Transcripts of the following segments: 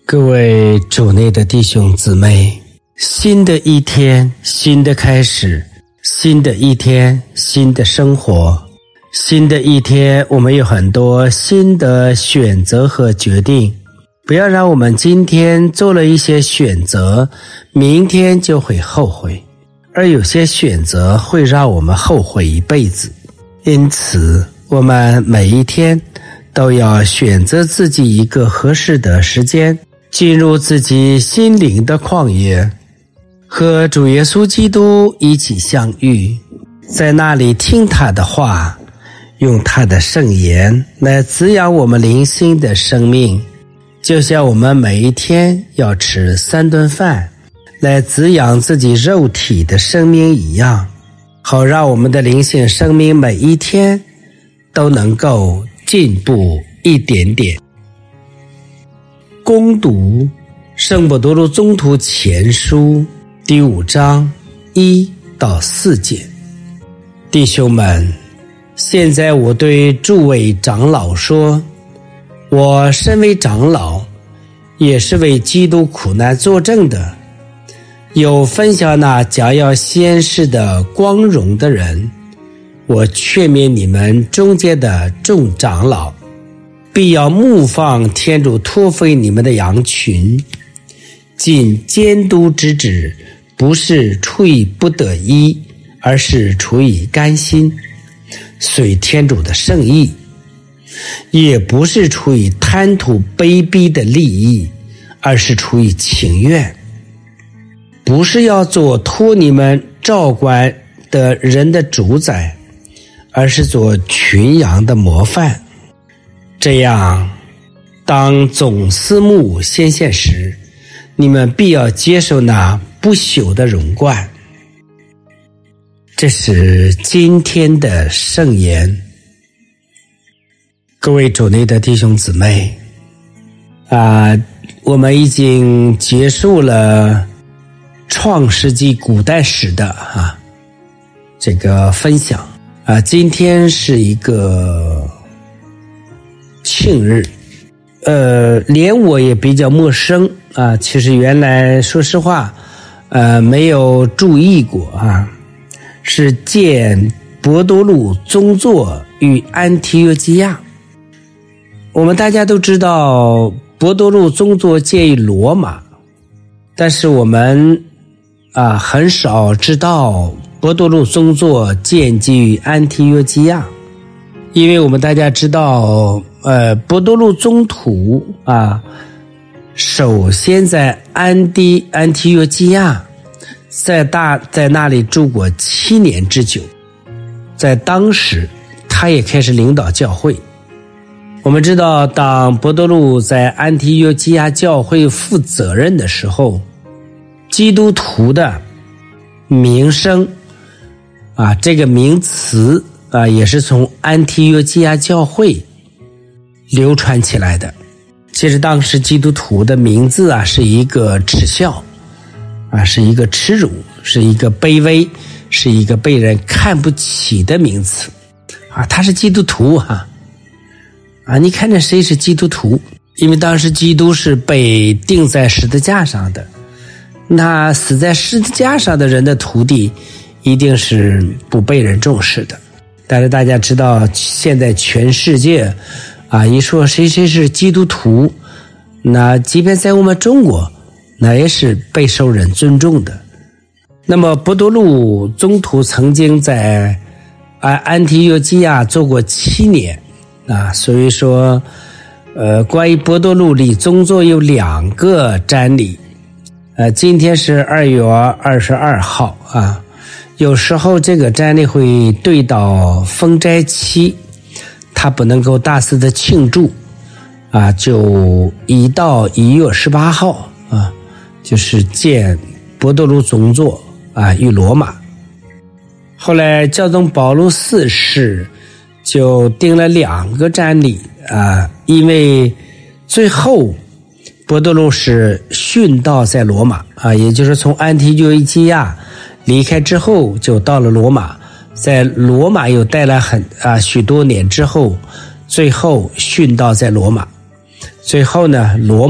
各位主内的弟兄姊妹，新的一天，新的开始，新的一天，新的生活，新的一天，我们有很多新的选择和决定。不要让我们今天做了一些选择，明天就会后悔，而有些选择会让我们后悔一辈子。因此，我们每一天都要选择自己一个合适的时间，进入自己心灵的旷野，和主耶稣基督一起相遇，在那里听他的话，用他的圣言来滋养我们灵性的生命，就像我们每一天要吃3顿饭来滋养自己肉体的生命一样，好让我们的灵性生命每一天都能够进步一点点。攻读圣伯多禄宗徒前书第5章1到4节。弟兄们，现在我对诸位长老说，我身为长老，也是为基督苦难作证的，有分享那将要显示的光荣的人。我劝勉你们中间的众长老，必要牧放天主托付你们的羊群，尽监督之职，不是出于不得已，而是出于甘心，随天主的圣意，也不是出于贪图卑鄙的利益，而是出于情愿，不是要做托你们照管的人的主宰，而是做群羊的模范。这样，当总司牧显现时，你们必要接受那不朽的荣冠。这是今天的圣言。各位主内的弟兄姊妹，我们已经结束了创世纪古代史的这个分享今天是一个庆日，连我也比较陌生其实原来说实话没有注意过是见伯多禄宗座与安提约基亚。我们大家都知道伯多禄宗座建于罗马，但是我们很少知道伯多禄宗座建基于安提约基亚。因为我们大家知道伯多禄宗徒首先在安提约基亚在那里住过7年之久，在当时他也开始领导教会。我们知道当伯多禄在安提约基亚教会负责任的时候，基督徒的名声这个名词也是从安提约基亚教会流传起来的。其实当时基督徒的名字是一个耻笑是一个耻辱，是一个卑微，是一个被人看不起的名词他是基督徒你看着谁是基督徒？因为当时基督是被钉在十字架上的，那死在十字架上的人的徒弟一定是不被人重视的。但是大家知道现在全世界一说谁是基督徒，那即便在我们中国那也是备受人尊重的。那么伯多禄宗徒曾经在安提约基亚做过7年所以说关于伯多禄立宗座有2个瞻礼今天是2月22号有时候这个瞻礼会对到封斋期，他不能够大肆的庆祝就移到1月18号就是见伯多禄宗座与罗马。后来教宗保禄4世就定了2个瞻礼因为最后伯多禄是殉道在罗马也就是从安提约基亚离开之后就到了罗马，在罗马又待了许多年之后，最后殉道在罗马。最后呢，罗马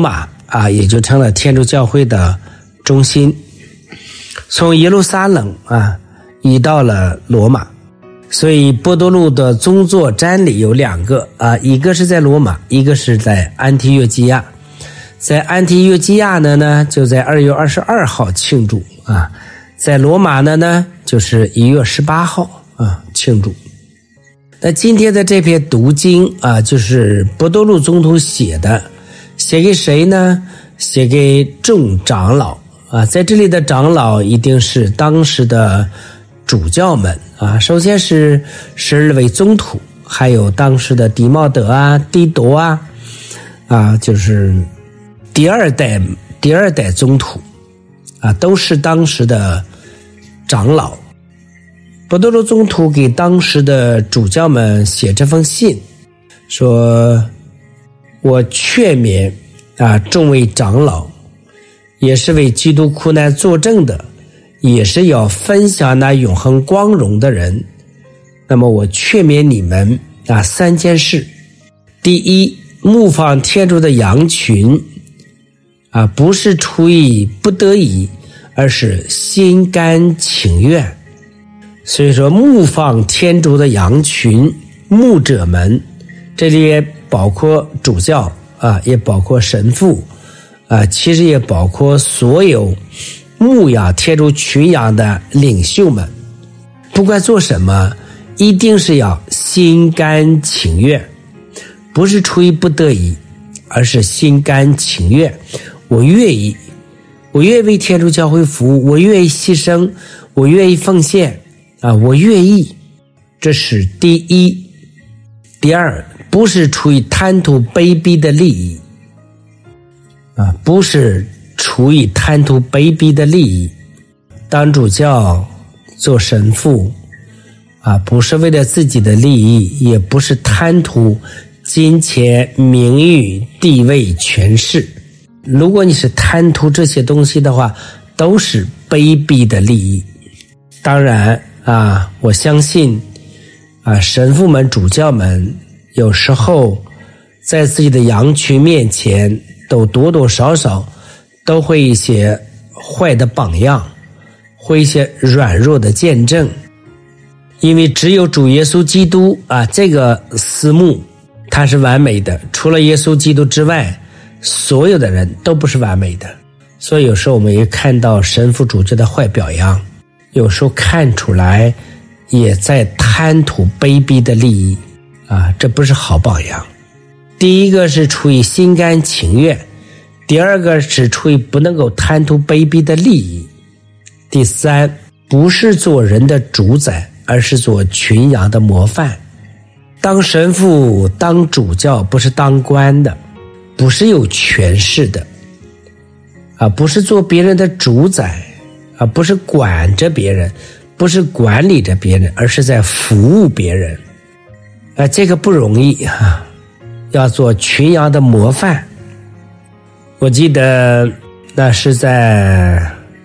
也就成了天主教会的中心。从耶路撒冷移到了罗马，所以波多禄的宗座瞻礼有2个一个是在罗马，一个是在安提约基亚。在安提约基亚呢就在2月22号庆祝在罗马呢就是1月18号庆祝。那今天的这篇读经就是波多禄宗徒写的，写给谁呢？写给众长老在这里的长老一定是当时的主教们首先是12位宗徒，还有当时的狄茂德狄铎就是第二代宗徒都是当时的长老。波多禄宗徒给当时的主教们写这封信，说我劝勉众位长老，也是为基督苦难作证的，也是要分享那永恒光荣的人。那么我劝勉你们3件事。第一，牧放天主的羊群不是出于不得已，而是心甘情愿。所以说牧放天主的羊群，牧者们这里也包括主教也包括神父其实也包括所有牧养天主群羊的领袖们，不管做什么一定是要心甘情愿，不是出于不得已，而是心甘情愿。我愿意为天主教会服务，我愿意牺牲，我愿意奉献我愿意。这是第一。第二，不是出于贪图卑鄙的利益不是出于贪图卑鄙的利益。当主教做神父不是为了自己的利益，也不是贪图金钱、名誉、地位、权势。如果你是贪图这些东西的话，都是卑鄙的利益。当然我相信神父们、主教们有时候在自己的羊群面前都多多少少都会一些坏的榜样，会一些软弱的见证。因为只有主耶稣基督这个私牧他是完美的，除了耶稣基督之外，所有的人都不是完美的。所以有时候我们也看到神父主教的坏表扬，有时候看出来也在贪图卑鄙的利益这不是好榜样。第一个是出于心甘情愿，第二个是出于不能够贪图卑鄙的利益，第三，不是做人的主宰，而是做群羊的模范。当神父、当主教不是当官的，不是有权势的不是做别人的主宰不是管着别人，不是管理着别人，而是在服务别人这个不容易要做群羊的模范。我记得那是在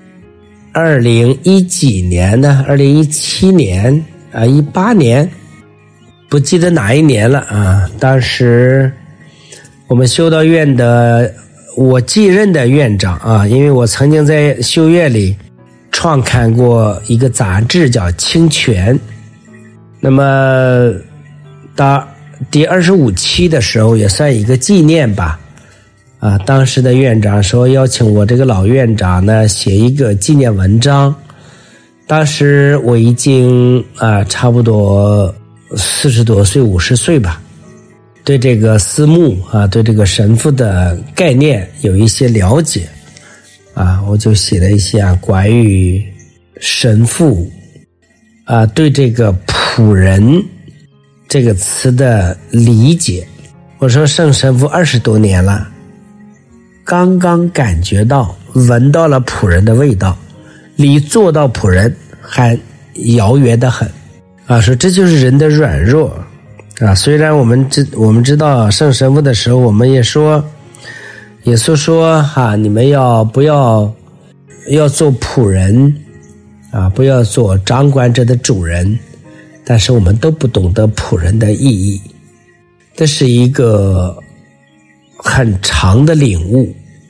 2010几年呢，2017年18年不记得哪一年了当时我们修道院的我继任的院长因为我曾经在修院里创刊过一个杂志叫《清泉》，那么到第25期的时候也算一个纪念吧当时的院长说邀请我这个老院长呢写一个纪念文章。当时我已经差不多40多岁50岁吧，对这个私牧对这个神父的概念有一些了解我就写了一些关于神父对这个仆人这个词的理解。我说圣神父20多年了，刚刚感觉到闻到了仆人的味道，离做到仆人还遥远得很说这就是人的软弱虽然我们知道圣神父的时候，我们也说耶稣说你们不要做仆人不要做掌管者的主人，但是我们都不懂得仆人的意义。这是一个很长的领悟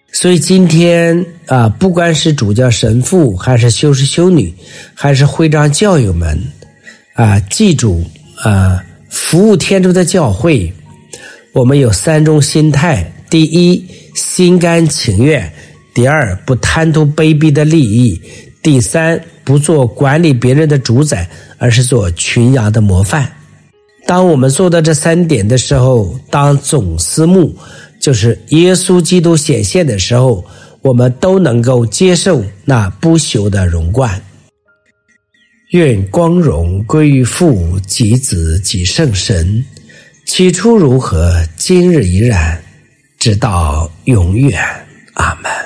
所以今天不管是主教神父，还是修士修女，还是会长教友们记住服务天主的教会，我们有3种心态：第一，心甘情愿；第二，不贪图卑鄙的利益；第三，不做管理别人的主宰，而是做群羊的模范。当我们做到这3点的时候，当总司牧就是耶稣基督显现的时候，我们都能够接受那不朽的荣冠。愿光荣归于父及子及圣神，起初如何，今日依然，直到永远。阿们。